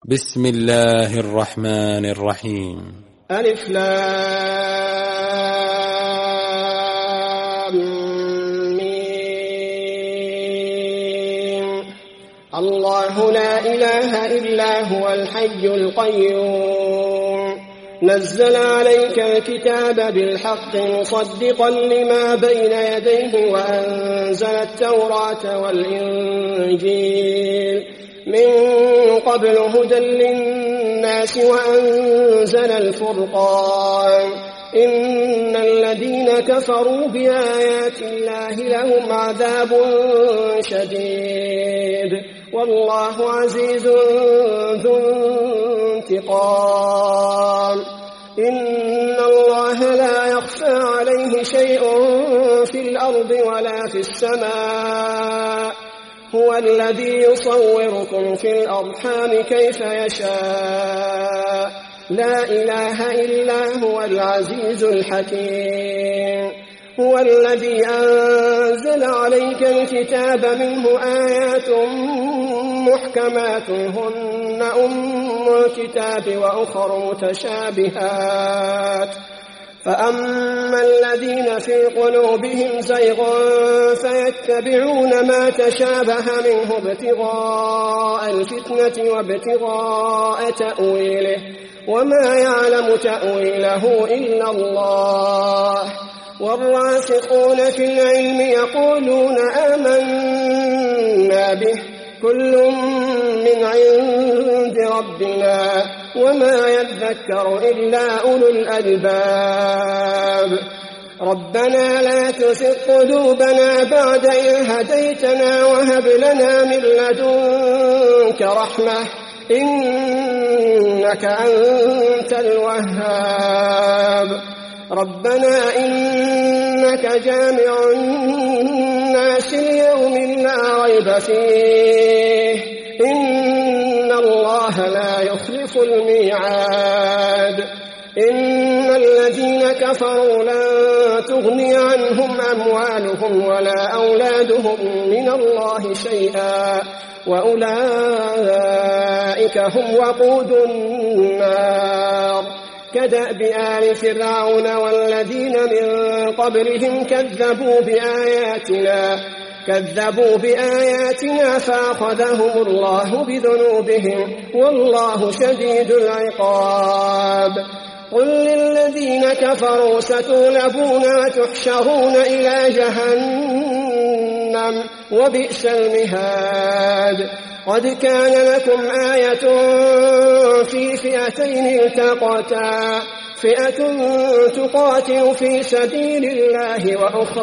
بسم الله الرحمن الرحيم. ألف لام ميم. الله لا إله إلا هو الحي القيوم نزل عليك الكتاب بالحق مصدقا لما بين يديه وأنزل التوراة والإنجيل من قبل هدى للناس وأنزل الفرقان إن الذين كفروا بآيات الله لهم عذاب شديد والله عزيز ذو انتقام. إن الله لا يخفى عليه شيء في الأرض ولا في السماء هو الذي يصوركم في الأرحام كيف يشاء لا إله إلا هو العزيز الحكيم. هو الذي أنزل عليك الكتاب منه آيات محكمات هن أم الكتاب وأخر متشابهات فأما الذين في قلوبهم زيغ فيتبعون ما تشابه منه ابتغاء الفتنة وابتغاء تأويله وما يعلم تأويله إلا الله. والراسخون في العلم يقولون آمنا به كل من عند ربنا وما يذكر إلا أولو الألباب. ربنا لا تزغ قلوبنا بعد إذ هديتنا وهب لنا من لدنك رحمة إنك أنت الوهاب. ربنا إنك جامع الناس ليوم لا ريب فيه إن الله لا يخلف الميعاد. إن الذين كفروا لن تغني عنهم أموالهم ولا أولادهم من الله شيئا وأولئك هم وقود النار. كدأب آل فرعون والذين من قبلهم كذبوا بآياتنا فأخذهم الله بذنوبهم والله شديد العقاب. قل للذين كفروا ستغلبون وتحشرون إلى جهنم وبئس المهاد. قد كان لكم آية في فئتين التقتا فئة تقاتل في سبيل الله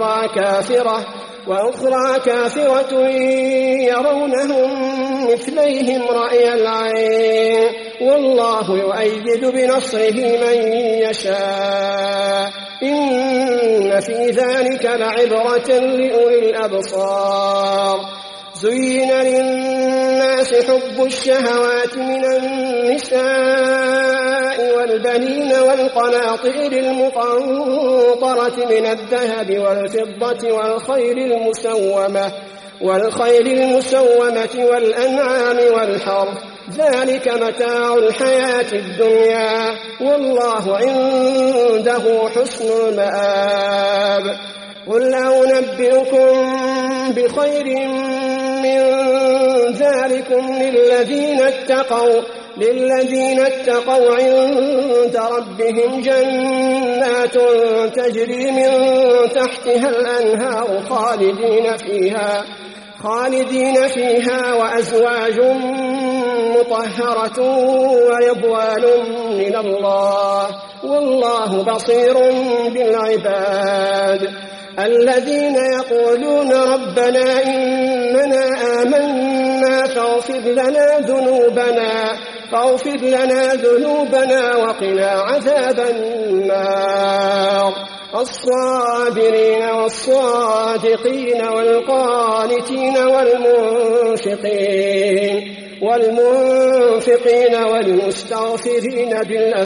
وأخرى كافرة يرونهم مثليهم رأي العين والله يؤيد بنصره من يشاء إن في ذلك لعبرة لأولي الأبصار. زين للناس حب الشهوات من النساء والبنين والقناطير المقنطرة من الذهب والفضة والخيل المسومة والأنعام والحرث ذلك متاع الحياة الدنيا والله عنده حسن المآب. قل أنبئكم بخير من ذلكم للذين اتقوا عند ربهم جنات تجري من تحتها الأنهار خالدين فيها وأزواج مطهرة ورضوان من الله والله بصير بالعباد. الذين يقولون ربنا إننا آمنا فاغفر لنا ذنوبنا وقنا عذاب النار. الصابرين والصادقين والقانتين والمنفقين والمستغفرين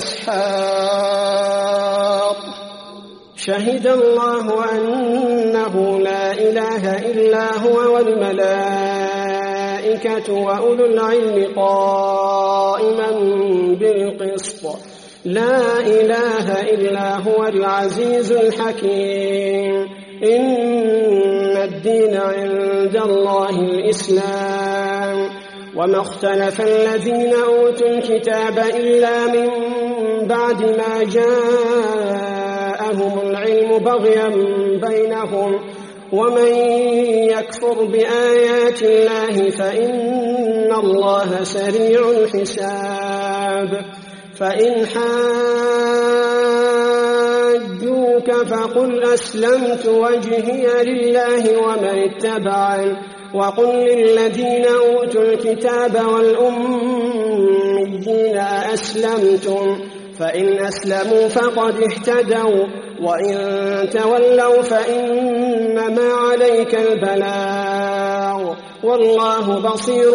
بالأسحار. شهد الله أنه لا إله إلا هو والملائكة والملائكة وأولو العلم قائما بالقسط لا إله إلا هو العزيز الحكيم إن الدين عند الله الإسلام وما اختلف الذين أوتوا الكتاب إلا من بعد ما جاءهم العلم بغيا بينهم ومن يكفر بآيات الله فإن الله سريع الحساب فإن حاجوك فقل أسلمت وجهي لله ومن اتبعني وقل للذين أوتوا الكتاب والأميين أأسلمتم فإن أسلموا فقد اهتدوا وإن تولوا فإنما عليك البلاغ والله بصير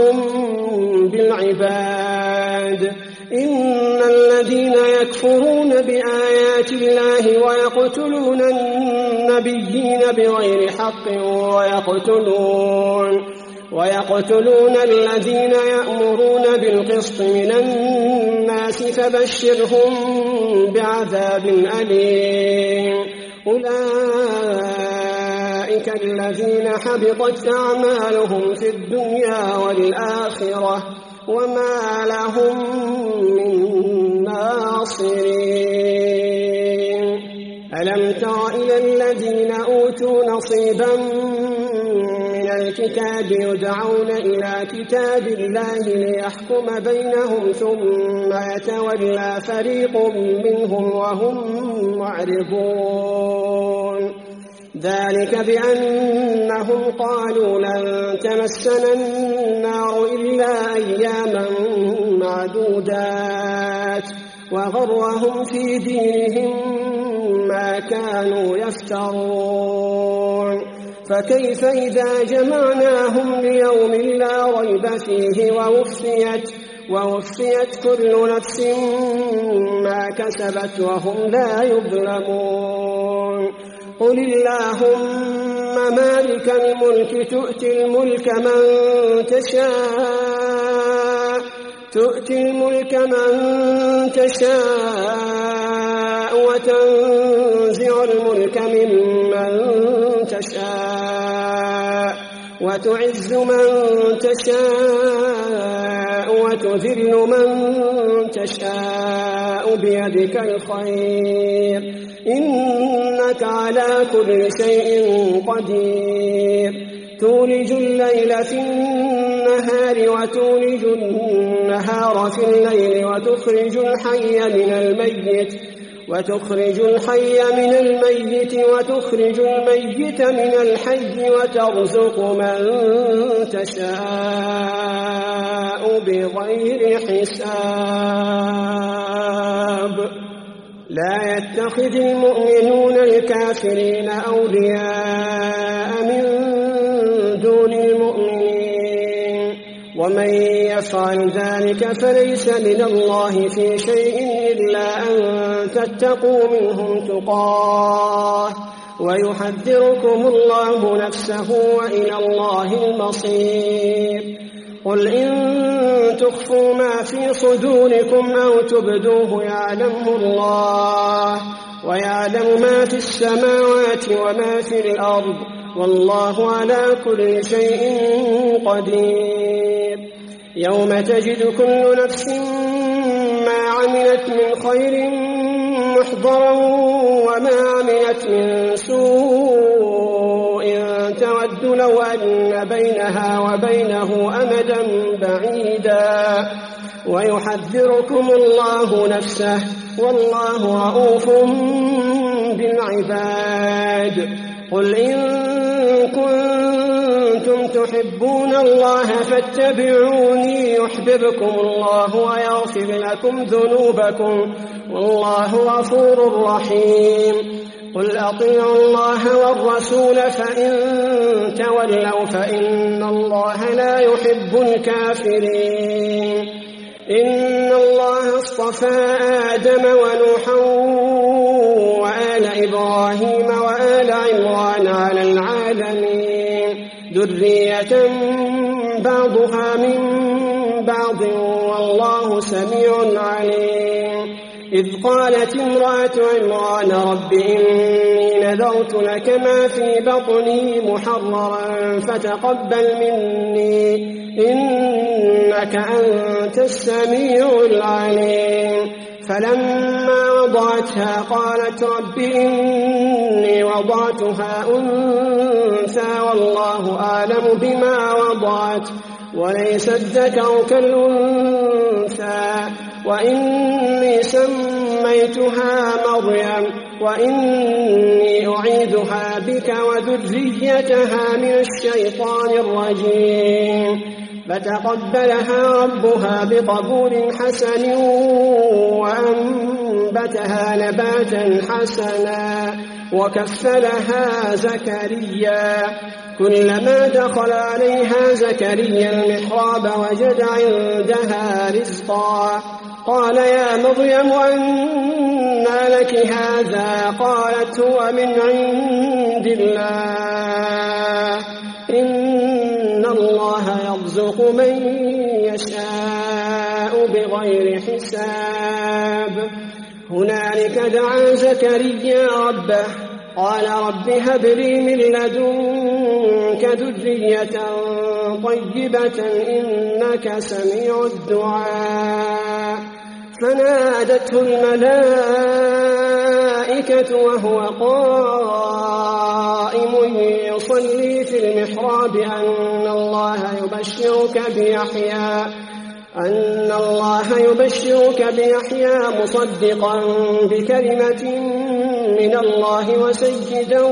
بالعباد إن الذين يكفرون بآيات الله ويقتلون النبيين بغير حق ويقتلون الذين يأمرون بالقسط من الناس فبشرهم بعذاب أليم أولئك الذين حبطت أعمالهم في الدنيا والآخرة وما لهم من ناصرين ألم تر إلى الذين أوتوا نصيبا من الكتاب يدعون إلى كتاب الله ليحكم بينهم ثم يتولى فريق منهم وهم معرضون ذلك بأنهم قالوا لن تمسنا النار إلا أياما معدودات وغرهم في دينهم ما كانوا يفترون فكيف إذا جمعناهم ليوم لا ريب فيه ووفيت كل نفس ما كسبت وهم لا يظلمون قل اللهم مالك الملك تؤتي الملك من تشاء وتنزع الملك ممن تشاء وتعز من تشاء وتذل من تشاء بيدك الخير إنك على كل شيء قدير تولج الليل في النهار وتولج النهار في الليل وتخرج الحي من الميت وتخرج الميت من الحي وترزق من تشاء بغير حساب لا يتخذ المؤمنون الكافرين أولياء من دون المؤمنين ومن يفعل ذلك فليس من الله في شيء إلا أن تتقوا منهم تقاه ويحذركم الله نفسه وإلى الله المصير قل إن تخفوا ما في صدوركم أو تبدوه يعلمه الله ويعلم ما في السماوات وما في الأرض والله على كل شيء قدير يوم تجد كل نفس ما عملت من خير محضرا وما عملت من سوء تود لو أن بينها وبينه أمدا بعيدا ويحذركم الله نفسه والله رؤوف بالعباد قل إن كنتم تحبون الله فاتبعوني يحببكم الله ويغفر لكم ذنوبكم والله غفور رحيم قل أطيعوا الله والرسول فإن تولوا فإن الله لا يحب الكافرين إن الله اصطفى آدم ونوحا وآل إبراهيم وآل عمران على العالمين ذرية بعضها من بعض والله سميع عليم. إذ قالت امرأة عمران رب إني نذرت لك ما في بطني محررا فتقبل مني إنك أنت السميع العليم. فلما وضعتها قالت رب إني وضعتها أنثى والله أعلم بما وضعت وليس الذكر كالأنثى وإني سميتها مريم وإني أعيذها بك وذريتها من الشيطان الرجيم. فتقبلها ربها بقبول حسن وأنبتها نباتا حسنا وكفلها زكريا. كلما دخل عليها زكريا المحراب وجد عندها رزقا قال يا مريم أنى لك هذا؟ قالت هو من عند الله إن الله يرزق من يشاء بغير حساب. هنالك دعا زكريا ربه قال رب هب لي من لدنك ذرية طيبة إنك سميع الدعاء. فنادته الملائكة وهو قائم يصلي في المحراب أن الله يبشرك بيحيى مصدقا بكلمة من الله وسيدا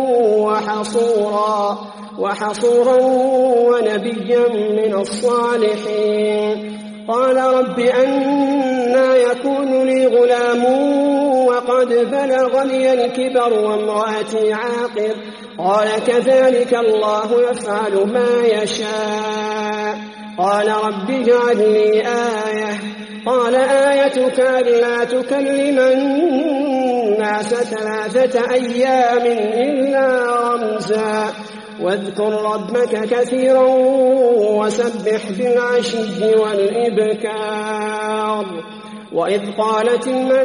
وحصورا ونبيا من الصالحين. قال رب أنى يكون لي غلام وقد بلغني الكبر وامرأتي عاقر؟ قال كذلك الله يفعل ما يشاء. قال رب اجعل لي آية. قال آيتك ألا تكلم الناس 3 أيام إلا رمزا واذكر ربك كثيرا وسبح بالعشي والإبكار. وإذ قالت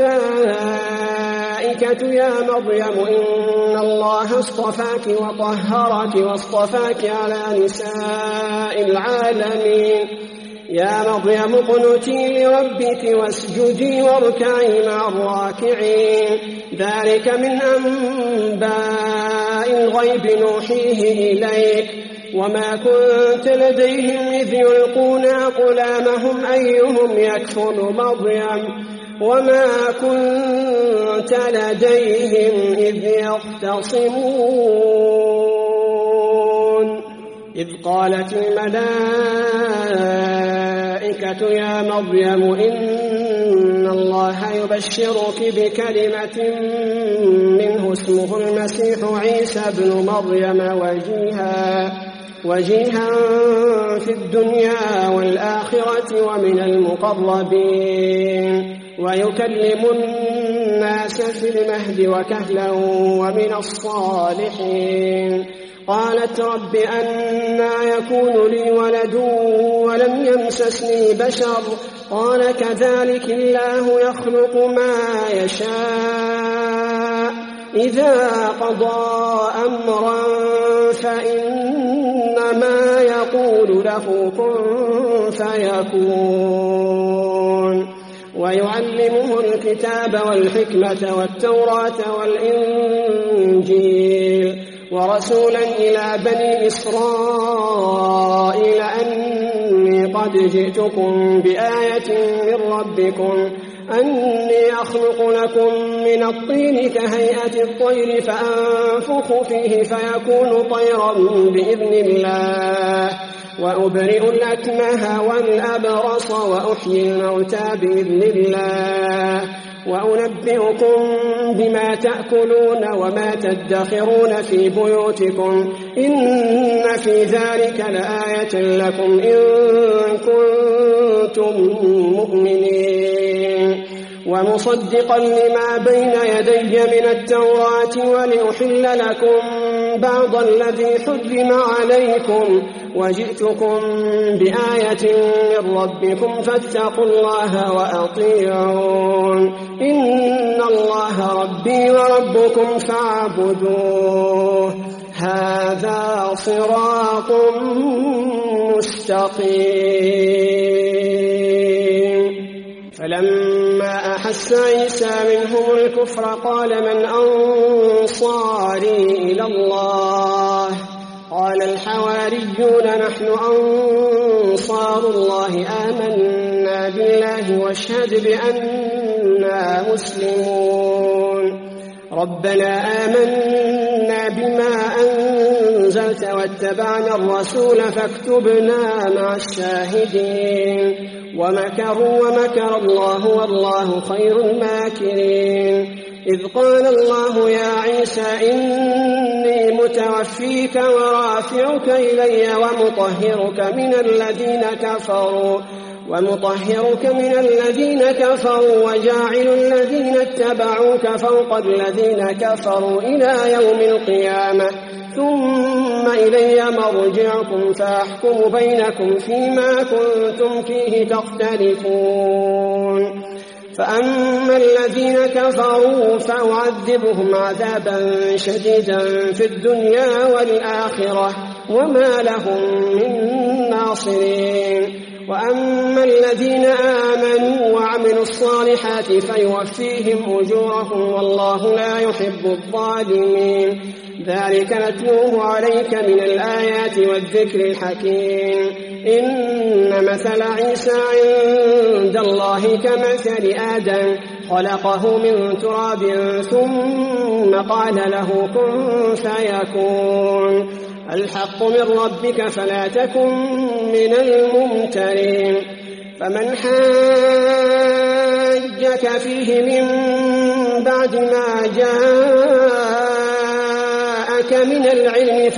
الملائكة يا مريم إن الله اصطفاك وطهرك واصطفاك على نساء العالمين. يا مريم اقنتي لربك واسجدي واركعي مع الراكعين. ذلك من أنباء الغيب نوحيه إليك وما كنت لديهم إذ يلقون أقلامهم أيهم يكفل مريم وما كنت لديهم إذ يختصمون. إذ قالت الملائكة يا مريم إن الله يبشرك بكلمة منه اسمه المسيح عيسى ابن مريم وجيها في الدنيا والآخرة ومن المقربين ويكلم الناس في المهد وكهلا ومن الصالحين. قالت رب أنى يكون لي ولد ولم يمسسني بشر؟ قال كذلك الله يخلق ما يشاء إذا قضى أمرا فإنما يقول له كن فيكون. ويعلمه الكتاب والحكمة والتوراة والإنجيل ورسولا إلى بني إسرائيل أني قد جئتكم بآية من ربكم أني أخلق لكم من الطين كهيئة الطير فأنفخ فيه فيكون طيرا بإذن الله وأبرئ الأكمه والأبرص وأحيي الموتى بإذن الله وأنبئكم بما تأكلون وما تدخرون في بيوتكم إن في ذلك لآية لكم إن كنتم مؤمنين. ومصدقا لما بين يدي من التوراة ولأحل لكم بعض الذي حرم عليكم وجئتكم بآية من ربكم فاتقوا الله وأطيعون إن الله ربي وربكم فاعبدوه هذا صراط مستقيم. فلما أحس عيسى منهم الكفر قال من أنصاري إلى الله قال الحواريون نحن أنصار الله آمنا بالله واشهد بأننا مسلمون. ربنا آمنا بما أنزلت واتبعنا الرسول فاكتبنا مع الشاهدين. ومكروا ومكر الله والله خير الماكرين. إذ قال الله يا عيسى إني متوفيك ورافعك إلي ومطهرك من الذين كفروا وجاعل الذين اتبعوك فوق الذين كفروا إلى يوم القيامة ثم إلي مرجعكم فأحكم بينكم فيما كنتم فيه تختلفون. فأما الذين كفروا فأعذبهم عذابا شديدا في الدنيا والآخرة وما لهم من ناصرين. وأما الذين آمنوا وعملوا الصالحات فيوفيهم أجورهم والله لا يحب الظالمين. ذلك نتلوه عليك من الآيات والذكر الحكيم. إن مثل عيسى عند الله كمثل آدم خلقه من تراب ثم قال له كن فيكون. الحق من ربك فلا تكن من الممترين. فمن حاجك فيه من بعد ما جاءك من العلم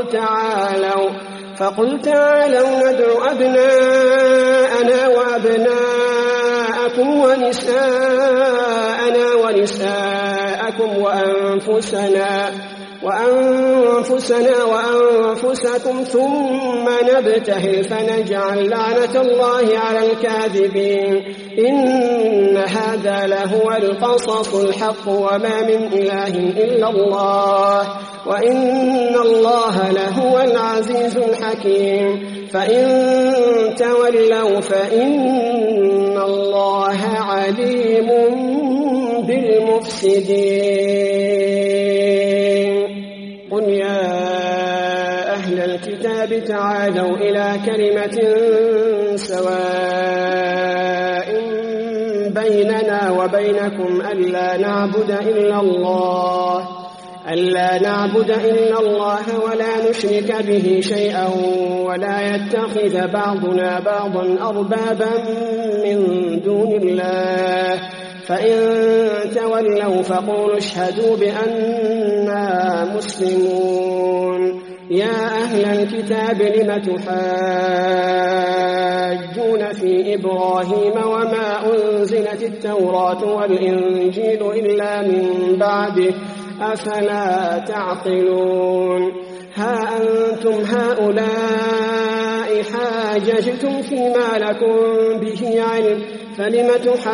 فقل تعالوا ندع أبناءنا وأبناءكم ونساءنا ونساءكم وأنفسنا وأنفسكم ثم نبتهل فنجعل لعنة الله على الكاذبين. إن هذا لهو القصص الحق وما من إله إلا الله وإن الله لهو العزيز الحكيم. فإن تولوا فإن الله عليم بالمفسدين. قل يا أهل الكتاب تعالوا إلى كلمة سواء بيننا وبينكم ألا نعبد إلا الله ولا نشرك به شيئا ولا يتخذ بعضنا بعضا أربابا من دون الله. فإن تولوا فقولوا اشهدوا بأننا مسلمون. يا أهل الكتاب لم تحاجون في إبراهيم وما أنزلت التوراة والإنجيل إلا من بعده أفلا تعقلون. ها أنتم هؤلاء حاججتم فيما لكم به علم فلم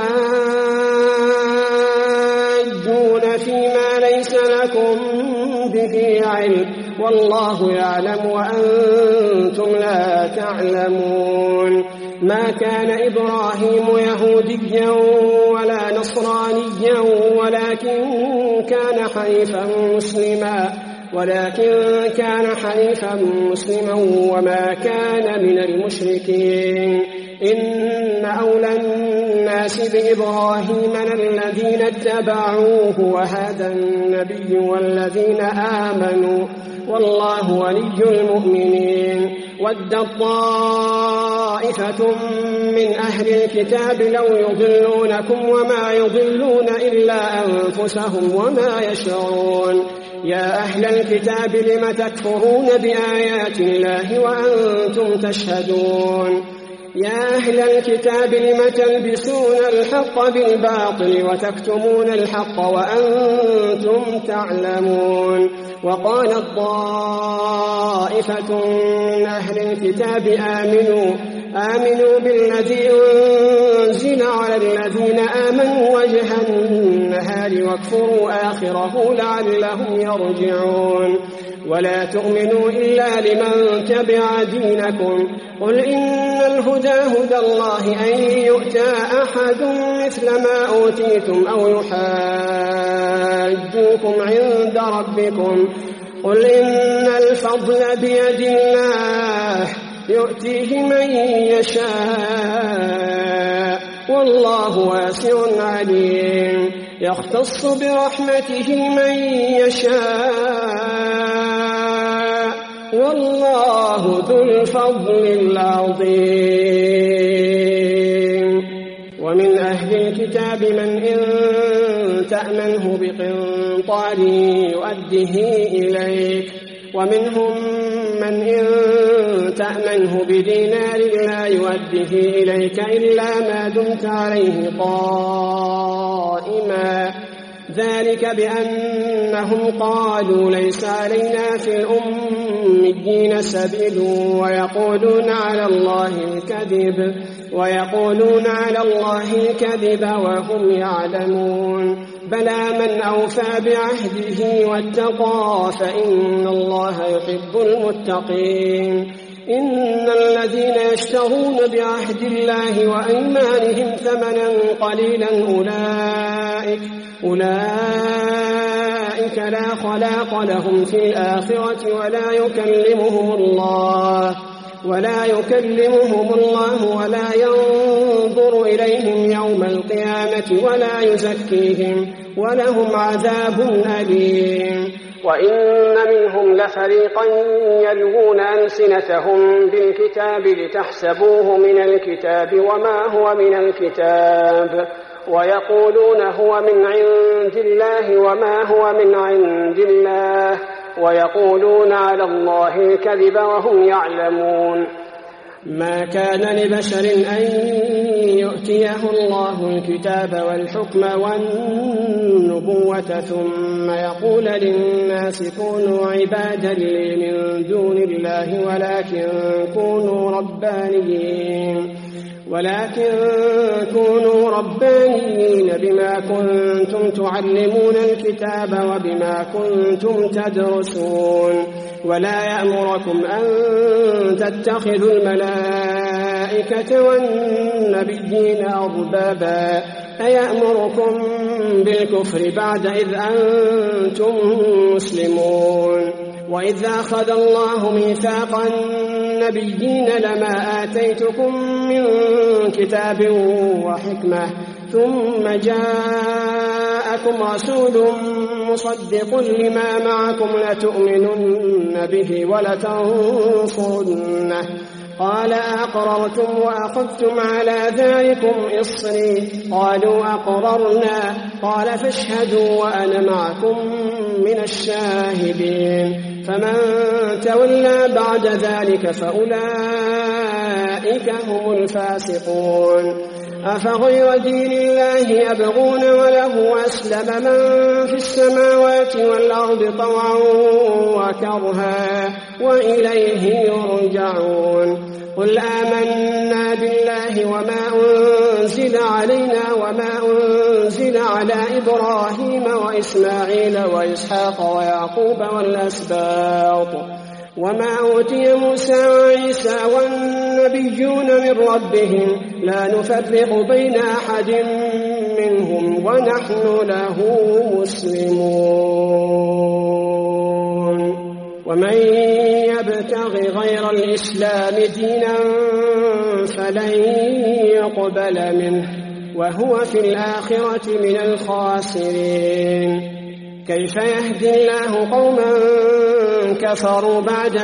تحاجون فيما ليس لكم به علم والله يعلم وأنتم لا تعلمون. ما كان إبراهيم يهوديا ولا نصرانيا ولكن كان حنيفا مسلما وما كان من المشركين. إن أولى الناس بإبراهيم الذين اتبعوه وهذا النبي والذين آمنوا والله ولي المؤمنين. ودت طائفة من أهل الكتاب لو يضلونكم وما يضلون إلا أنفسهم وما يشعرون. يا أهل الكتاب لم تكفرون بآيات الله وأنتم تشهدون. يا أهل الكتاب لم تلبسون الحق بالباطل وتكتمون الحق وأنتم تعلمون وقالت طائفة من أهل الكتاب آمنوا بالذي أنزل على الذين آمنوا وجه النهار واكفروا آخره لعلهم يرجعون ولا تؤمنوا إلا لمن تبع دينكم قل إن الهدى هدى الله أن يؤتى أحد مثل ما أوتيتم أو يحاجوكم عند ربكم قل إن الفضل بيد الله يؤتيه من يشاء والله واسع عليم يختص برحمته من يشاء والله ذو الفضل العظيم ومن أهل الكتاب من إن تأمنه بقنطار يؤده إليك ومنهم من إن تأمنه بدينار لا يؤده إليك إلا ما دمت عليه قائما ذلك بأنهم قالوا ليس علينا في الأميين سبيل ويقولون على الله الكذب وهم يعلمون بلى من أوفى بعهده واتقى فإن الله يحب المتقين إن الذين يشترون بعهد الله وأيمانهم ثمنا قليلا أولئك لا خلاق لهم في الآخرة ولا يكلمهم الله ولا ينظر إليهم يوم القيامة ولا يزكيهم ولهم عذاب أليم وإن منهم لفريقا يلوون ألسنتهم بالكتاب لتحسبوه من الكتاب وما هو من الكتاب ويقولون هو من عند الله وما هو من عند الله ويقولون على الله الكذب وهم يعلمون ما كان لبشر أن يؤتيه الله الكتاب والحكم والنبوة ثم يقول للناس كونوا عبادا لي من دون الله ولكن كونوا ربانيين بما كنتم تعلمون الكتاب وبما كنتم تدرسون ولا يأمركم أن تتخذوا الملائكة والنبيين أربابا أيأمركم بالكفر بعد إذ أنتم مسلمون وإذ أخذ الله ميثاق النبيين لما آتيتكم من كتاب وحكمة ثم جاءكم رسول مصدق لما معكم لتؤمنن به ولتنصرنه قال أقررتم وأخذتم على ذلكم إصري قالوا أقررنا قال فاشهدوا وأنا معكم من الشاهدين فمن تولى بعد ذلك فأولئك هم الفاسقون أفغير دين الله يبغون وله أسلم من في السماوات والأرض طوعا وكرها وإليه يرجعون قل آمنا بالله وما أنزل علينا وما أنزل على إبراهيم وإسماعيل وإسحاق ويعقوب والأسباط وما أوتي موسى وعيسى والنبيون من ربهم لا نفرق بين أحد منهم ونحن له مسلمون ومن يبتغ غير الإسلام دينا فلن يقبل منه وهو في الآخرة من الخاسرين كيف يهدي الله قوما كفروا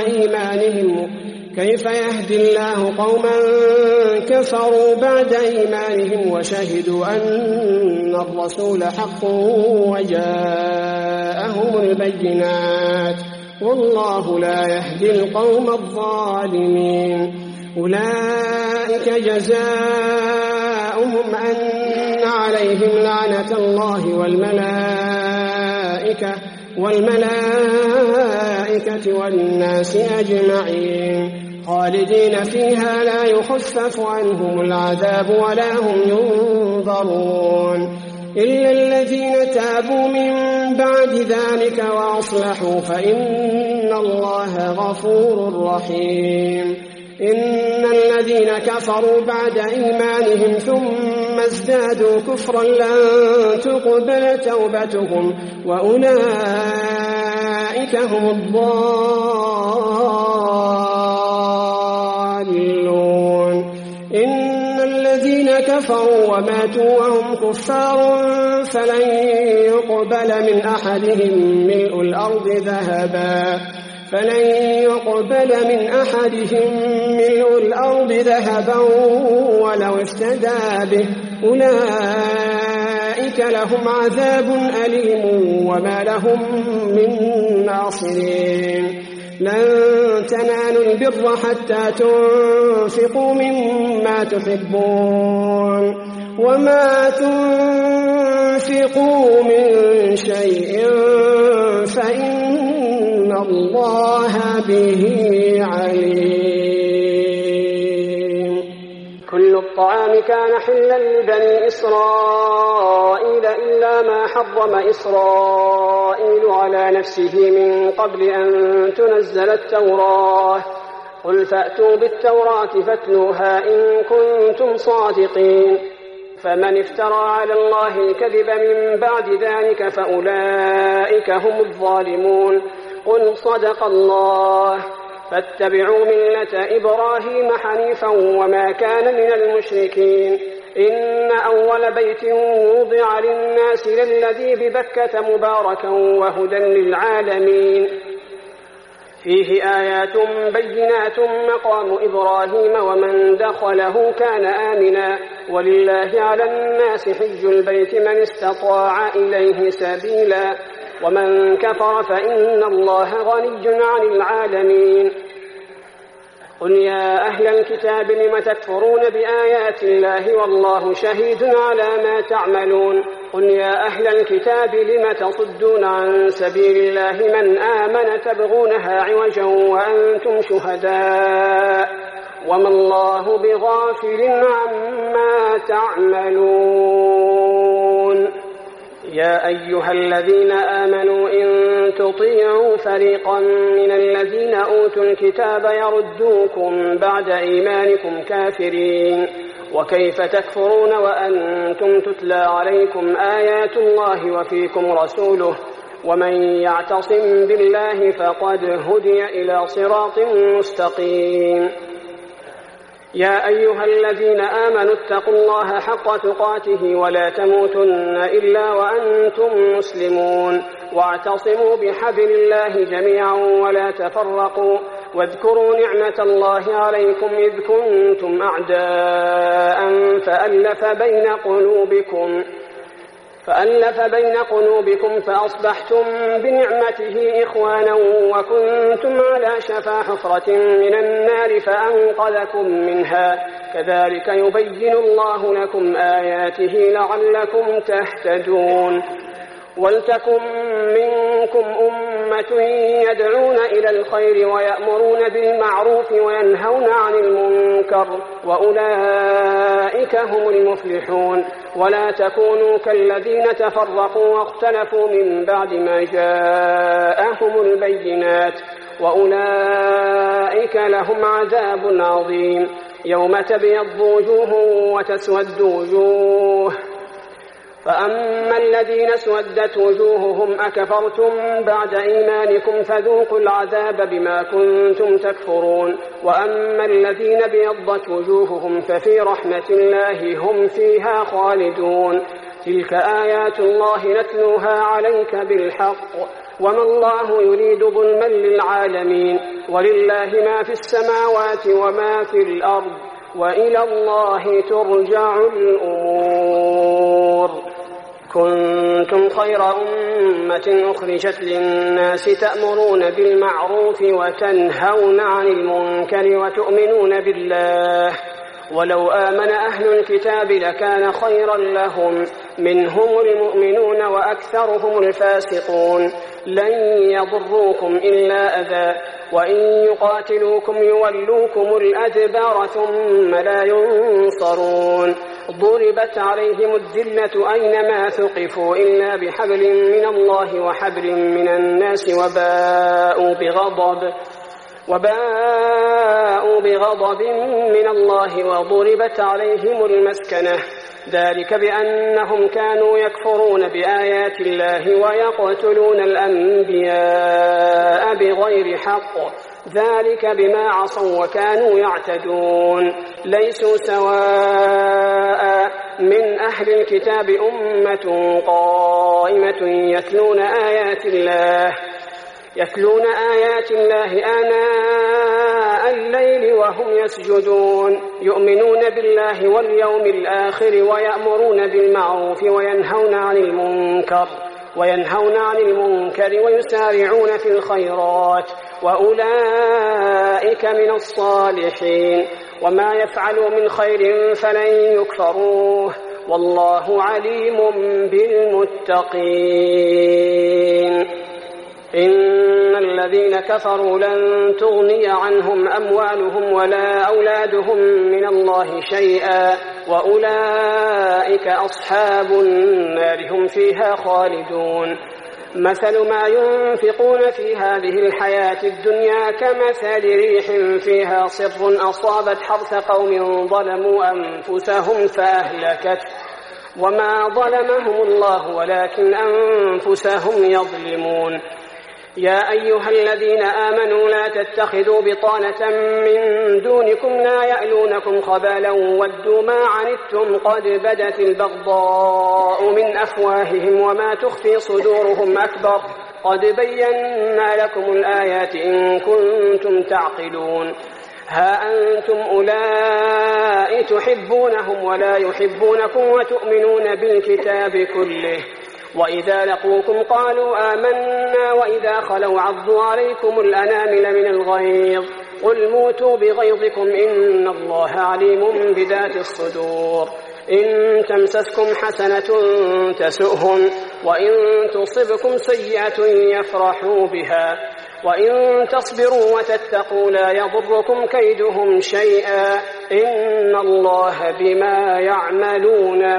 بعد إيمانهم وشهدوا أن الرسول حق وجاءهم البينات والله لا يهدي القوم الظالمين أولئك جزاؤهم أن عليهم لعنة الله والملائكة والناس أجمعين خالدين فيها لا يخفف عنهم العذاب ولا هم ينظرون إلا الذين تابوا من بعد ذلك وأصلحوا فإن الله غفور رحيم إن الذين كفروا بعد إيمانهم ثم ازدادوا كفرا لن تقبل توبتهم وأولئك هم الضالون إن الذين كفروا وماتوا وهم كفار فلن يقبل من أحدهم ملء الأرض ذهبا ولو افتدى به أولئك لهم عذاب أليم وما لهم من ناصرين لن تنالوا البر حتى تنفقوا مما تحبون وما تنفقوا من شيء فإن الله به عليم. كل الطعام كان حلا لبني إسرائيل إلا ما حرم إسرائيل على نفسه من قبل أن تنزل التوراة قل فأتوا بالتوراة فاتلوها إن كنتم صادقين فمن افترى على الله الكذب من بعد ذلك فأولئك هم الظالمون قل صدق الله فاتبعوا ملة إبراهيم حنيفا وما كان من المشركين إن أول بيت وضع للناس للذي ببكة مباركا وهدى للعالمين فيه آيات بينات مقام إبراهيم ومن دخله كان آمنا ولله على الناس حج البيت من استطاع إليه سبيلا ومن كفر فإن الله غني عن العالمين قل يا أهل الكتاب لم تكفرون بآيات الله والله شهيد على ما تعملون قل يا أهل الكتاب لم تصدون عن سبيل الله من آمن تبغونها عوجا وأنتم شهداء وما الله بغافل عما تعملون يا أيها الذين آمنوا إن تطيعوا فريقا من الذين أوتوا الكتاب يردوكم بعد إيمانكم كافرين وكيف تكفرون وأنتم تتلى عليكم آيات الله وفيكم رسوله ومن يعتصم بالله فقد هدي إلى صراط مستقيم يا أيها الذين آمنوا اتقوا الله حق تقاته ولا تموتن إلا وأنتم مسلمون واعتصموا بحبل الله جميعا ولا تفرقوا واذكروا نعمة الله عليكم إذ كنتم أعداء فألف بين قلوبكم فأصبحتم بنعمته إخوانا وكنتم على شفا حفرة من النار فأنقذكم منها كذلك يبين الله لكم آياته لعلكم تهتدون ولتكن منكم أمة يدعون إلى الخير ويأمرون بالمعروف وينهون عن المنكر وأولئك هم المفلحون ولا تكونوا كالذين تفرقوا واختلفوا من بعد ما جاءهم البينات وأولئك لهم عذاب عظيم يوم تبيض وجوه وتسود وجوه فأما الذين اسودت وجوههم أكفرتم بعد إيمانكم فذوقوا العذاب بما كنتم تكفرون وأما الذين بيضت وجوههم ففي رحمة الله هم فيها خالدون تلك آيات الله نتلوها عليك بالحق وما الله يريد ظلما للعالمين ولله ما في السماوات وما في الأرض وإلى الله ترجع الأمور كنتم خير أمة أخرجت للناس تأمرون بالمعروف وتنهون عن المنكر وتؤمنون بالله ولو آمن أهل الكتاب لكان خيرا لهم منهم المؤمنون وأكثرهم الفاسقون لن يضروكم إلا أذى وإن يقاتلوكم يولوكم الأدبار ثم لا ينصرون ضربت عليهم الذلة أينما ثقفوا إلا بحبل من الله وحبل من الناس وباءوا بغضب من الله وضربت عليهم المسكنة ذلك بأنهم كانوا يكفرون بآيات الله ويقتلون الأنبياء بغير حق ذلك بما عصوا وكانوا يعتدون ليسوا سواء من أهل الكتاب أمة قائمة يتلون آيات الله آناء الليل وهم يسجدون يؤمنون بالله واليوم الآخر ويأمرون بالمعروف وينهون عن المنكر ويسارعون في الخيرات وأولئك من الصالحين وما يفعلوا من خير فلن يكفروه والله عليم بالمتقين إن الذين كفروا لن تغني عنهم أموالهم ولا أولادهم من الله شيئا وأولئك أصحاب النار هم فيها خالدون مثل ما ينفقون في هذه الحياة الدنيا كمثل ريح فيها صر أصابت حرث قوم ظلموا أنفسهم فأهلكته وما ظلمهم الله ولكن أنفسهم يظلمون يا أيها الذين آمنوا لا تتخذوا بطانة من دونكم لا يألونكم خبالا ودوا ما عنتم قد بدت البغضاء من أفواههم وما تخفي صدورهم أكبر قد بينا لكم الآيات إن كنتم تعقلون ها أنتم أولئك تحبونهم ولا يحبونكم وتؤمنون بالكتاب كله وإذا لقوكم قالوا آمنا وإذا خلوا عضوا عليكم الأنامل من الغيظ قل موتوا بغيظكم إن الله عليم بذات الصدور إن تمسسكم حسنة تسؤهم وإن تصبكم سيئة يفرحوا بها وإن تصبروا وتتقوا لا يضركم كيدهم شيئا إن الله بما يعملون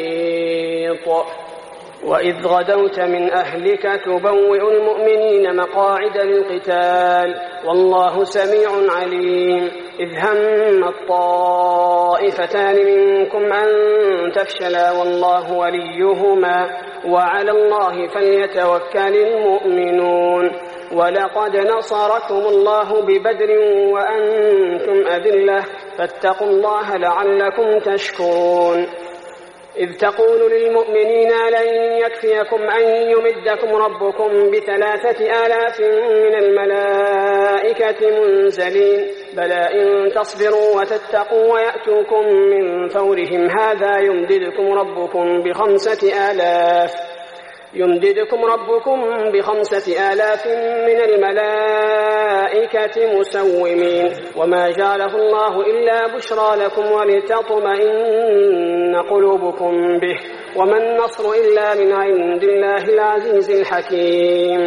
محيط وإذ غدوت من أهلك تبوئ المؤمنين مقاعد للقتال والله سميع عليم إذ هم الطائفتان منكم أن تفشلا والله وليهما وعلى الله فليتوكل المؤمنون ولقد نصركم الله ببدر وأنتم أذلة فاتقوا الله لعلكم تشكرون إذ تقول للمؤمنين لن يكفيكم أن يمدكم ربكم ب3,000 من الملائكة منزلين بلى إن تصبروا وتتقوا ويأتوكم من فورهم هذا يمددكم ربكم ب5,000 من الملائكة مسومين وما جعله الله إلا بشرى لكم ولتطمئن قلوبكم به وما النصر إلا من عند الله العزيز الحكيم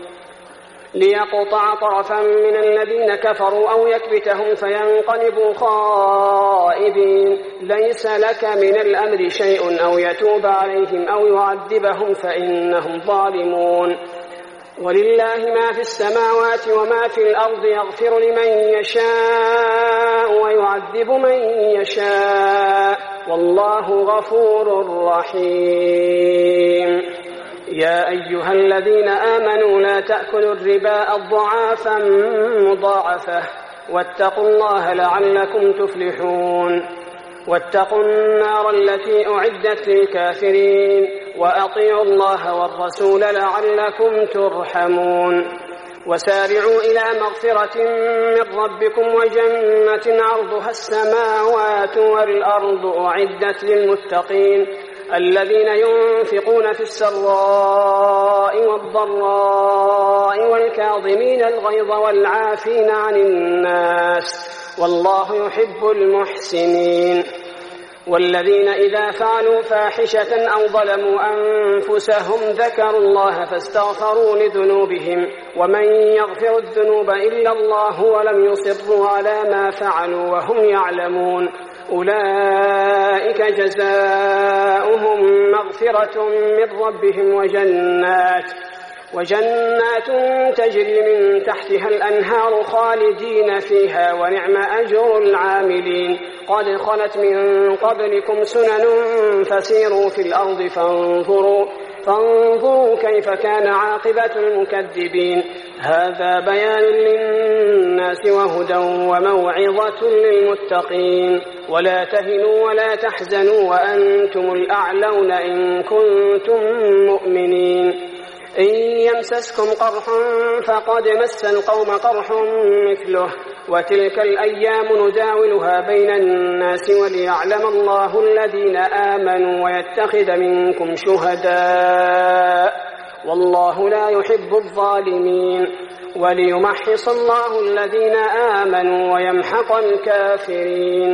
ليقطع طرفا من الذين كفروا أو يكبتهم فينقلبوا خائبين ليس لك من الأمر شيء أو يتوب عليهم أو يعذبهم فإنهم ظالمون ولله ما في السماوات وما في الأرض يغفر لمن يشاء ويعذب من يشاء والله غفور رحيم يا أيها الذين آمنوا لا تأكلوا الربا أضعافا مضاعفة واتقوا الله لعلكم تفلحون واتقوا النار التي أعدت للكافرين وأطيعوا الله والرسول لعلكم ترحمون وسارعوا إلى مغفرة من ربكم وجنة عرضها السماوات والأرض أعدت للمتقين الذين ينفقون في السراء والضراء والكاظمين الغيظ والعافين عن الناس والله يحب المحسنين. والذين إذا فعلوا فاحشة أو ظلموا أنفسهم ذكروا الله فاستغفروا لذنوبهم ومن يغفر الذنوب إلا الله ولم يصروا على ما فعلوا وهم يعلمون أولئك جزاؤهم مغفرة من ربهم وجنات تجري من تحتها الأنهار خالدين فيها ونعم أجر العاملين. قد خلت من قبلكم سنن فسيروا في الأرض فانظروا كيف كان عاقبة المكذبين. هذا بيان للناس وهدى وموعظة للمتقين. ولا تهنوا ولا تحزنوا وأنتم الأعلون إن كنتم مؤمنين. إن يمسسكم قرح فقد مس القوم قرح مثله وتلك الأيام نداولها بين الناس وليعلم الله الذين آمنوا ويتخذ منكم شهداء والله لا يحب الظالمين وليمحص الله الذين آمنوا ويمحق الكافرين.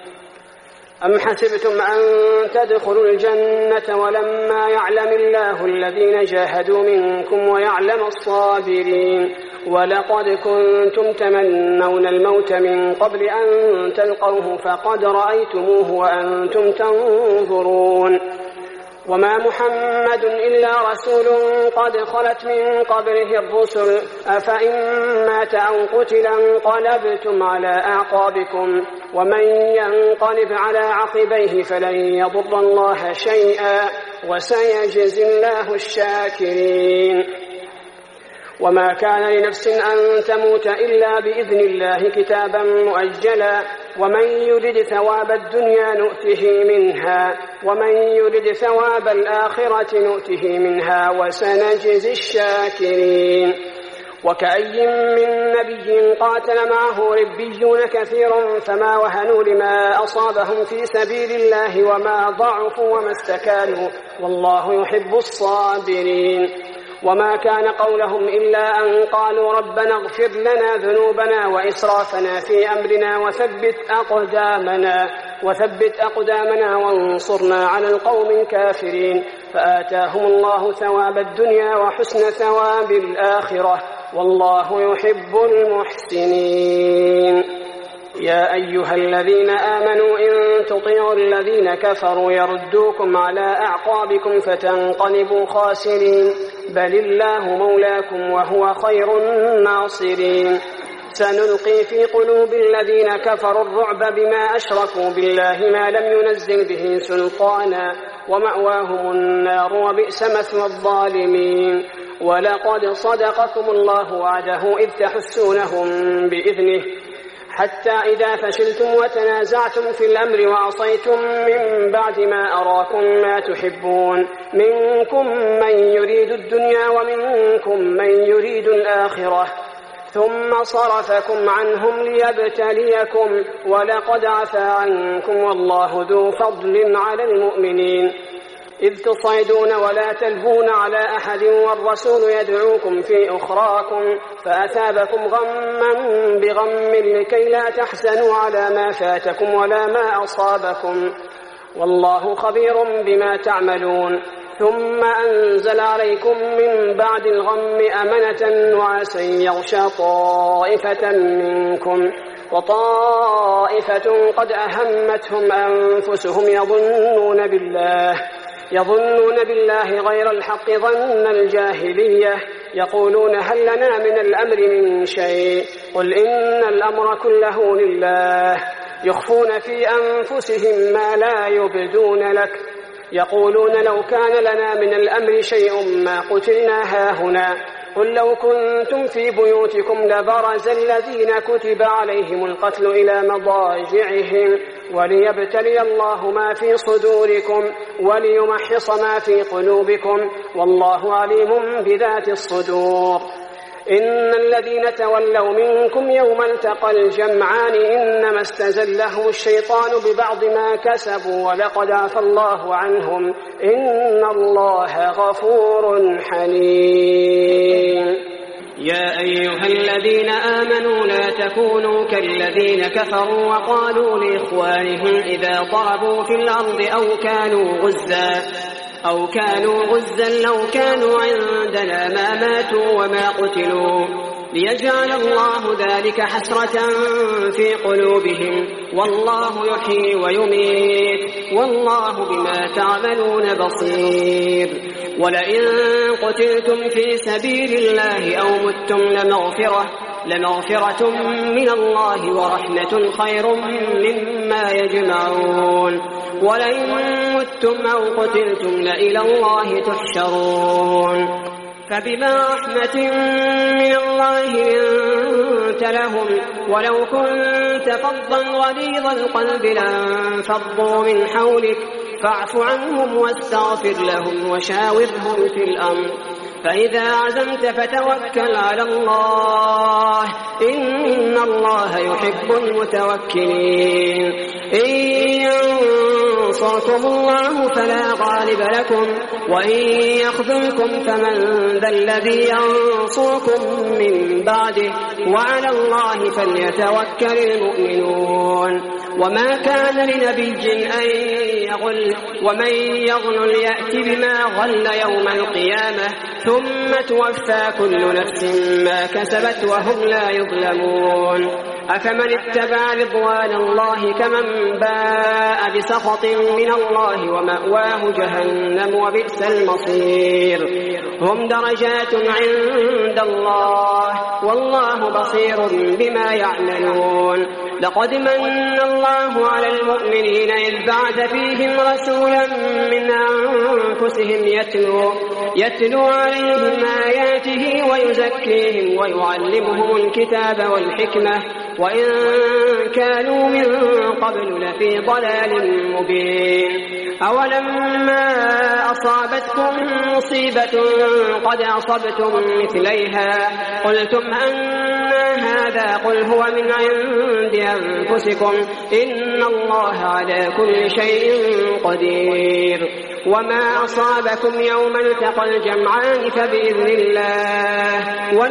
أم حسبتم أن تدخلوا الجنة ولما يعلم الله الذين جاهدوا منكم ويعلم الصابرين ولقد كنتم تمنون الموت من قبل أن تلقوه فقد رأيتموه وأنتم تنظرون وما محمد إلا رسول قد خلت من قبله الرسل أفإن مات أو قتل انقلبتم على أعقابكم ومن ينقلب على عقبيه فلن يضر الله شيئا وسيجزي الله الشاكرين. وما كان لنفس أن تموت إلا بإذن الله كتابا مؤجلا ومن يرد ثواب الدنيا نؤته منها ومن يرد ثواب الآخرة نؤته منها وسنجزي الشاكرين. وكأي من نبي قاتل معه ربيون كثير فما وهنوا لما أصابهم في سبيل الله وما ضعفوا وما استكانوا والله يحب الصابرين. وما كان قولهم إلا أن قالوا ربنا اغفر لنا ذنوبنا وإسرافنا في أمرنا وثبت أقدامنا وانصرنا على القوم الكافرين فآتاهم الله ثواب الدنيا وحسن ثواب الآخرة والله يحب المحسنين. يا أيها الذين آمنوا إن تطيعوا الذين كفروا يردوكم على أعقابكم فتنقلبوا خاسرين بل الله مولاكم وهو خير الناصرين. سنلقي في قلوب الذين كفروا الرعب بما أشركوا بالله ما لم ينزل به سلطانا ومأواهم النار وبئس مثوى الظالمين. ولقد صدقكم الله وعده إذ تحسونهم بإذنه حتى إذا فشلتم وتنازعتم في الأمر وعصيتم من بعد ما أراكم ما تحبون منكم من يريد الدنيا ومنكم من يريد الآخرة ثم صرفكم عنهم ليبتليكم ولقد عفا عنكم والله ذو فضل على المؤمنين. إذ تصعدون ولا تلهون على أحد والرسول يدعوكم في أخراكم فأثابكم غما بغم لكي لا تحزنوا على ما فاتكم ولا ما أصابكم والله خبير بما تعملون. ثم أنزل عليكم من بعد الغم أمنة نعاسا يغشى طائفة منكم وطائفة قد أهمتهم أنفسهم يظنون بالله غير الحق ظن الجاهلية يقولون هل لنا من الأمر من شيء قل إن الأمر كله لله يخفون في أنفسهم ما لا يبدون لك يقولون لو كان لنا من الأمر شيء ما قتلنا هاهنا قل لو كنتم في بيوتكم لبرز الذين كتب عليهم القتل إلى مضاجعهم وليبتلي الله ما في صدوركم وليمحص ما في قلوبكم والله عليم بذات الصدور. إن الذين تولوا منكم يوم التقى الجمعان إنما استزلهم الشيطان ببعض ما كسبوا ولقد عفى الله عنهم إن الله غفور حليم. يا أيها الذين آمنوا لا تكونوا كالذين كفروا وقالوا لإخوانهم إذا ضربوا في الأرض أو كانوا غزا لو كانوا عندنا ما ماتوا وما قتلوا ليجعل الله ذلك حسرة في قلوبهم والله يحيي ويميت والله بما تعملون بصير. ولئن قتلتم في سبيل الله أو متم لمغفرة من الله ورحمة خير مما يجمعون. ولئن متم أو قتلتم لإلى الله تحشرون. فبما رحمة من الله لنت لهم ولو كنت فظا غليظ القلب لانفضوا من حولك فاعف عنهم واستغفر لهم وشاورهم في الأمر فإذا عزمت فتوكل على الله إن الله يحب المتوكلين. إن ينصركم الله فلا غالب لكم وإن يخذلكم فمن ذا الذي ينصركم من بعده وعلى الله فليتوكل المؤمنون. وما كان لنبي أن يغل ومن يغل يأتي بما غل يوم القيامة ثم توفى كل نفس ما كسبت وهم لا يظلمون. أفمن اتبع رضوان الله كمن باء بسخط من الله ومأواه جهنم وبئس المصير. هم درجات عند الله والله بصير بما يعملون. لقد من الله على المؤمنين إذ بعث فيهم رسولا من أنفسهم يتلو عليهم آياته ويزكيهم ويعلمهم الكتاب والحكمة وإن كانوا من قبل لفي ضلال مبين. أولما أصابتكم مصيبة قد أصبتم مثليها قلتم أن هذا قل هو من عند أنفسكم إن الله على كل شيء قدير. وما أصابكم يوم التقى الجمعان فبإذن الله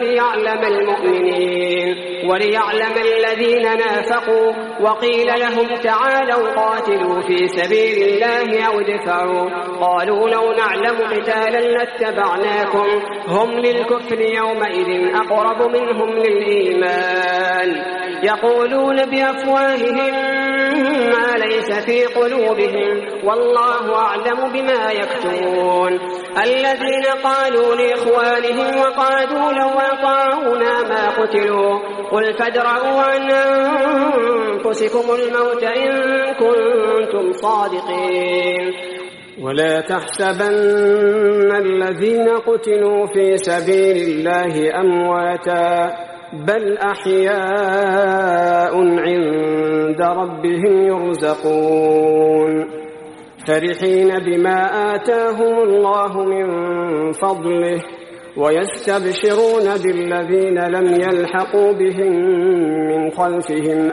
وليعلم الذين نافقوا وقيل لهم تعالوا قاتلوا في سبيل الله أو ادفعوا قالوا لو نعلم قتالا لاتبعناكم هم للكفر يومئذ أقرب منهم للإيمان يقولون بأفواههم ما ليس في قلوبهم والله أعلم بما يكتمون. الذين قالوا لإخوانهم وقعدوا لو أطاعونا ما قتلوا قل فادرءوا عن أنفسكم الموت إن كنتم صادقين. ولا تحسبن الذين قتلوا في سبيل الله أمواتا بل أحياء عند ربهم يرزقون فرحين بما آتاهم الله من فضله ويستبشرون بالذين لم يلحقوا بهم من خلفهم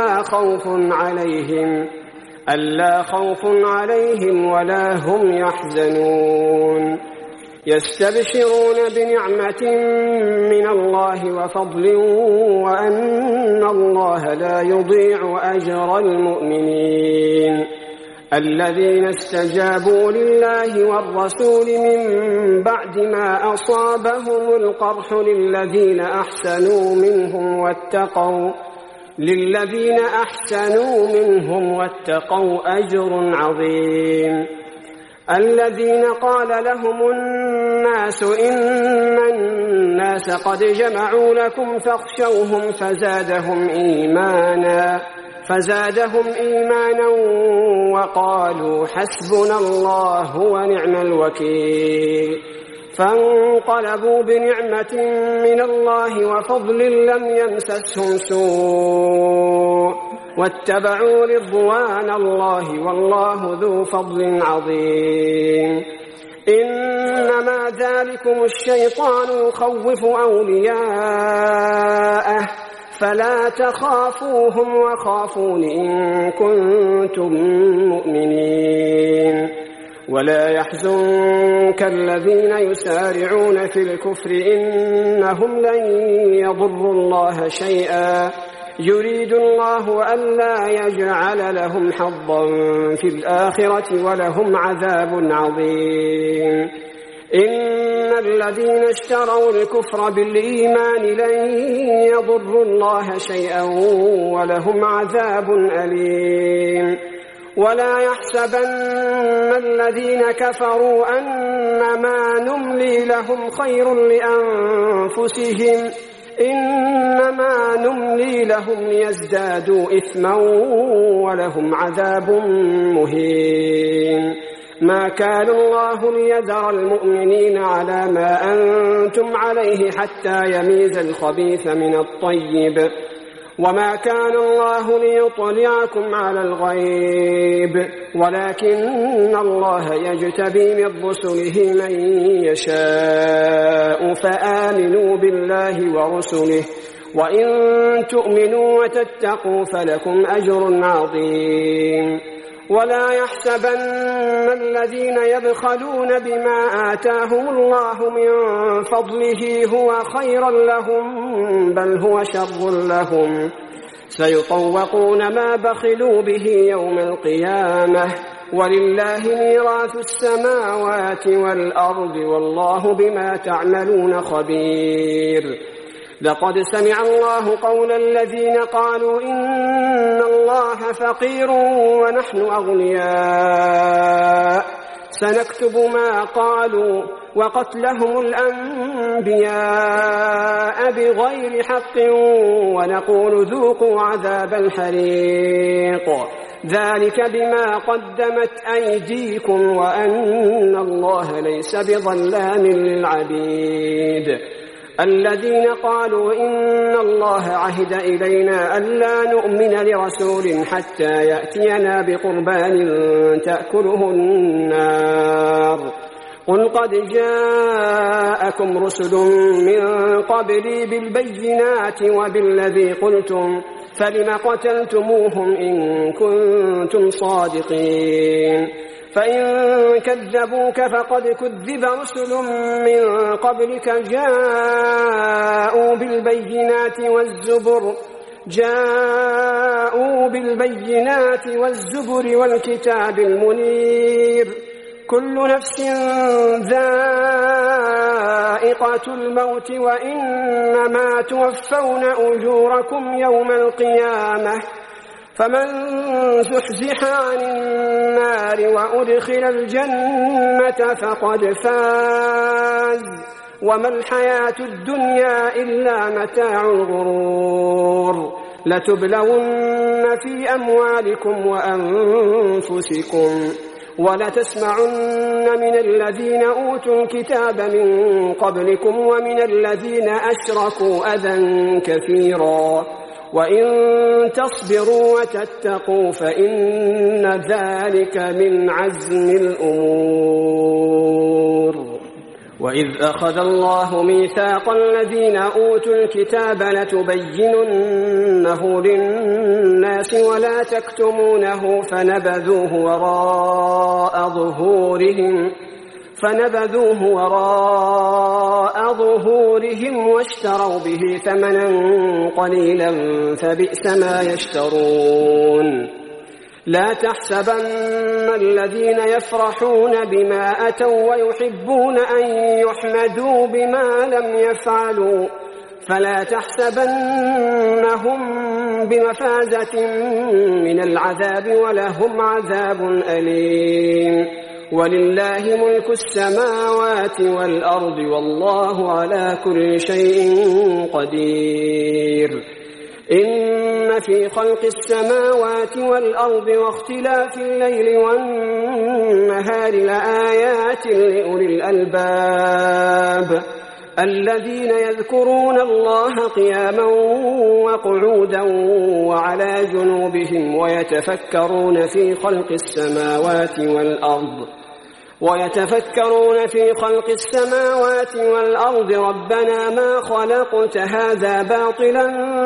ألا خوف عليهم ولا هم يحزنون يستبشرون بنعمة من الله وفضل وأن الله لا يضيع أجر المؤمنين الذين استجابوا لله والرسول من بعد ما أصابهم القرح للذين أحسنوا منهم واتقوا أجر عظيم. الذين قال لهم الناس إن الناس قد جمعوا لكم فاخشوهم فزادهم إيمانا وقالوا حسبنا الله ونعم الوكيل فانقلبوا بنعمة من الله وفضل لم يمسسهم سوء واتبعوا رضوان الله والله ذو فضل عظيم. إنما ذلكم الشيطان يخوف أولياءه فلا تخافوهم وخافون إن كنتم مؤمنين ولا يحزنك الذين يسارعون في الكفر إنهم لن يضروا الله شيئا يريد الله ألا يجعل لهم حظا في الآخرة ولهم عذاب عظيم إن الذين اشتروا الكفر بالإيمان لن يضروا الله شيئا ولهم عذاب أليم ولا يحسبن الذين كفروا أنما نملي لهم خير لأنفسهم إنما نملي لهم ليزدادوا إثما ولهم عذاب مهين ما كان الله ليذر المؤمنين على ما أنتم عليه حتى يميز الخبيث من الطيب وما كان الله ليطلعكم على الغيب ولكن الله يجتبي من رسله من يشاء فآمنوا بالله ورسله وإن تؤمنوا وتتقوا فلكم أجر عظيم ولا يحسبن الذين يبخلون بما آتاهم الله من فضله هو خيرا لهم بل هو شر لهم سيطوقون ما بخلوا به يوم القيامة ولله ميراث السماوات والأرض والله بما تعملون خبير لقد سمع الله قول الذين قالوا إن الله فقير ونحن أغنياء سنكتب ما قالوا وقتلهم الأنبياء بغير حق ونقول ذوقوا عذاب الحريق ذلك بما قدمت أيديكم وأن الله ليس بظلام للعبيد الذين قالوا إن الله عهد إلينا ألا نؤمن لرسول حتى يأتينا بقربان تأكله النار قل قد جاءكم رسل من قبلي بالبينات وبالذي قلتم فلم قتلتموهم إن كنتم صادقين فإن كذبوك فقد كذب رسل من قبلك جاءوا بالبينات والزبر والكتاب المنير كل نفس ذائقة الموت وإنما توفون أجوركم يوم القيامة فمن زحزح عن النار وأدخل الجنة فقد فاز وما الحياة الدنيا إلا متاع الغرور لتبلون في أموالكم وأنفسكم ولتسمعن من الذين أوتوا الكتاب من قبلكم ومن الذين أشركوا أذى كثيرا وإن تصبروا وتتقوا فإن ذلك من عزم الأمور وإذ أخذ الله ميثاق الذين أوتوا الكتاب لتبيننه للناس ولا تكتمونه فنبذوه وراء ظهورهم واشتروا به ثمنا قليلا فبئس ما يشترون لا تحسبن الذين يفرحون بما أتوا ويحبون أن يحمدوا بما لم يفعلوا فلا تحسبنهم بمفازة من العذاب ولهم عذاب أليم ولله ملك السماوات والأرض والله على كل شيء قدير إن في خلق السماوات والأرض واختلاف الليل والنهار لآيات لأولي الألباب الذين يذكرون الله قياما وقعودا وعلى جنوبهم ويتفكرون في خلق السماوات والأرض ويتفكرون في خلق السماوات والأرض ربنا ما خلقت هذا باطلا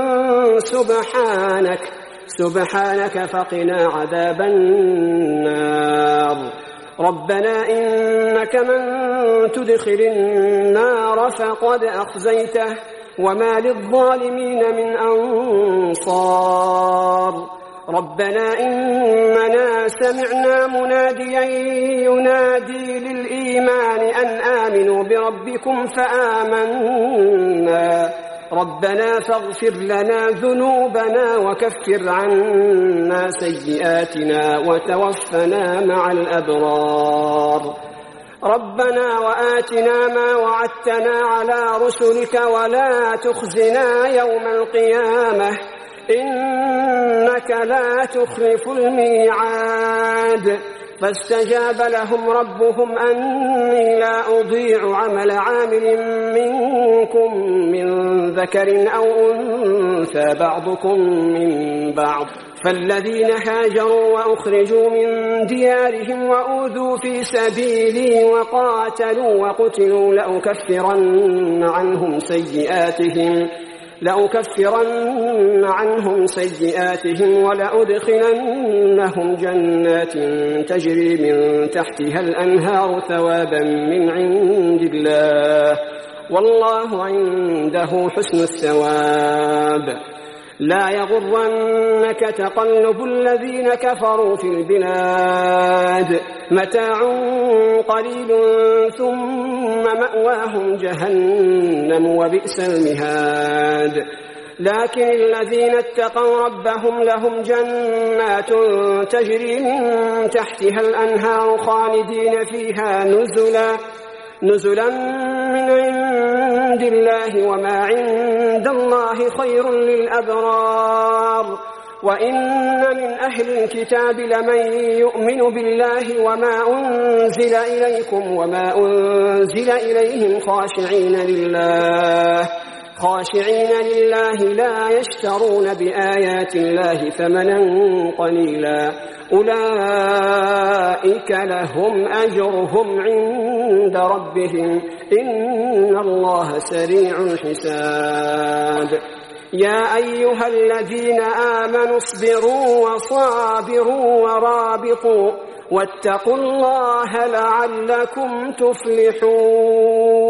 سبحانك فقنا عذاب النار ربنا إنك من تدخل النار فقد أخزيته وما للظالمين من أنصار ربنا إننا سمعنا مناديا ينادي للإيمان أن آمنوا بربكم فآمنا ربنا فاغفر لنا ذنوبنا وكفر عنا سيئاتنا وتوفنا مع الأبرار ربنا وآتنا ما وعدتنا على رسلك ولا تخزنا يوم القيامة إنك لا تخلف الميعاد فاستجاب لهم ربهم أني لا أضيع عمل عامل منكم من ذكر أو أنثى بعضكم من بعض فالذين هاجروا وأخرجوا من ديارهم وأوذوا في سبيلي وقاتلوا وقتلوا لأكفرن عنهم سيئاتهم ولأدخلنهم جنات تجري من تحتها الأنهار ثوابا من عند الله والله عنده حسن الثواب لا يغرنك تقلب الذين كفروا في البلاد متاع قليل ثم مأواهم جهنم وبئس المهاد لكن الذين اتقوا ربهم لهم جنات تجري من تحتها الأنهار خالدين فيها نزلا من عند الله وما عند الله خير للأبرار وإن من أهل الكتاب لمن يؤمن بالله وما أنزل إليكم وما أنزل إليهم خاشعين لله لا يشترون بآيات الله ثمنا قليلا أولئك لهم أجرهم عند ربهم إن الله سريع الحساب يا أيها الذين آمنوا اصبروا وصابروا ورابطوا واتقوا الله لعلكم تفلحون